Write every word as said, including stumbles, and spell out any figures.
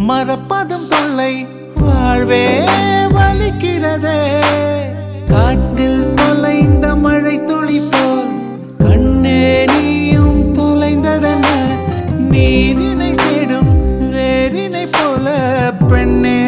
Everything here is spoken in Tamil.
மறப்பதும் தொல்லை வாழ்வே வலிக்கிறதே காட்டில் தொலைந்த மழை துளி போல் கண்ணே நீயும் தொலைந்ததென நீரினை தேடும் வேரினை போல பெண்ணே